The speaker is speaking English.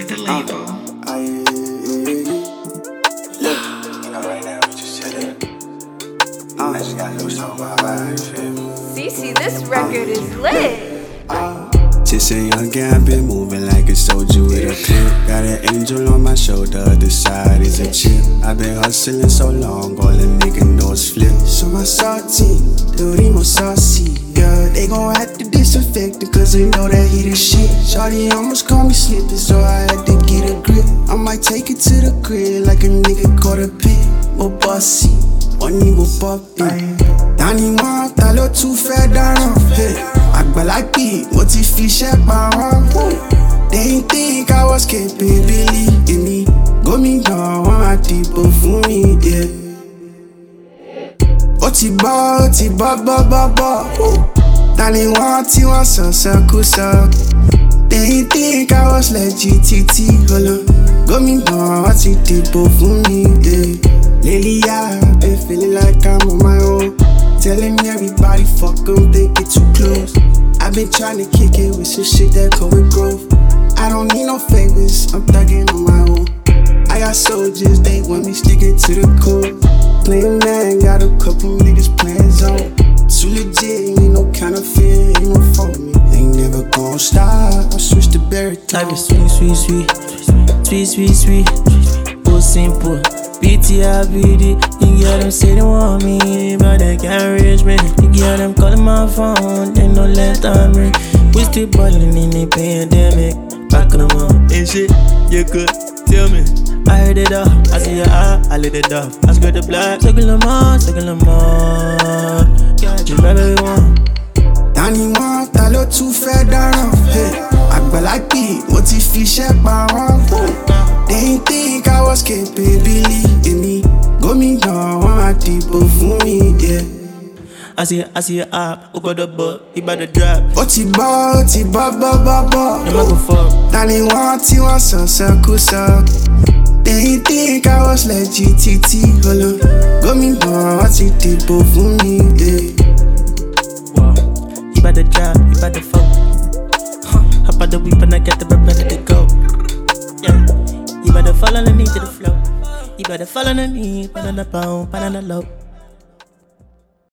the label. Right now we just chillin'. I just got loose on my vibe, CC, this record is lit. Just a young guy, been moving like a soldier with a clip. Got an angel on my shoulder, other side is a chip. I been hustling so long, all the nigga knows flip. So my salty, the more saucy. Yeah, they gon' have to disinfect it, cause they know that he the shit. Shawty almost called me slippin', so I had to get a grip. I might take it to the crib like a nigga caught a pit. More bossy, one niveau poppin'. Danny want, t'as le tout fait d'un fait. Agbalagbe, mo ti fi iṣẹ́ pa wọ́n. They ain't think I was capable in me. Gómìnà wọn á dìbò fún mi, yeah. Ó ti bọ́, Danny wọ́n tí wọ́n sọ̀sọ̀kúsọ. They ain't think I was legit, hold on. Gómìnà wọn ti dìbò fún mi, yeah. Lately I've been feeling like I'm on my own. Telling everybody fuck them, they get too close. I've been trying to kick it with some shit that come with growth. I don't need no favors, I'm thugging on my own. I got soldiers, they want me sticking to the code. Playing man, got a couple niggas playing zone. Too legit, ain't no kind of fear, ain't no for me. Ain't never gon' stop, I switch to baritone. Life is sweet. Oh, simple. BTIBD, you get them say they want me, but they can't reach me. You get them calling my phone, they no let time ring. We still ballin' in the pandemic. Back on them up, ain't shit, you could tell me. I heard it up, I see your eye, I lit it up. I squirt the blood, circle them on. Just grab everyone. Danny want, t'as le tout fait d'un fait. Agbalagbe, mo ti fi iṣẹ́ pa wọ́n. They ain't think I was capable in me. Gómìnà wọn á dìbò fún mi, yeah. I see your app, who got the butt, he bout to drop. Ó ti bọ́. I'm not gon' fuck. Danny wọ́n tí wọ́n sọ̀sọ̀kúsọ. They ain't think I was legit, hold on. Gómìnà wọn ti dìbò fún mi, yeah. Wow. He bout to drop, he bout to fuck. Hop out the whip and I got the rep ready to go. Yeah. You better fall underneath to the flow. You better fall underneath, banana low.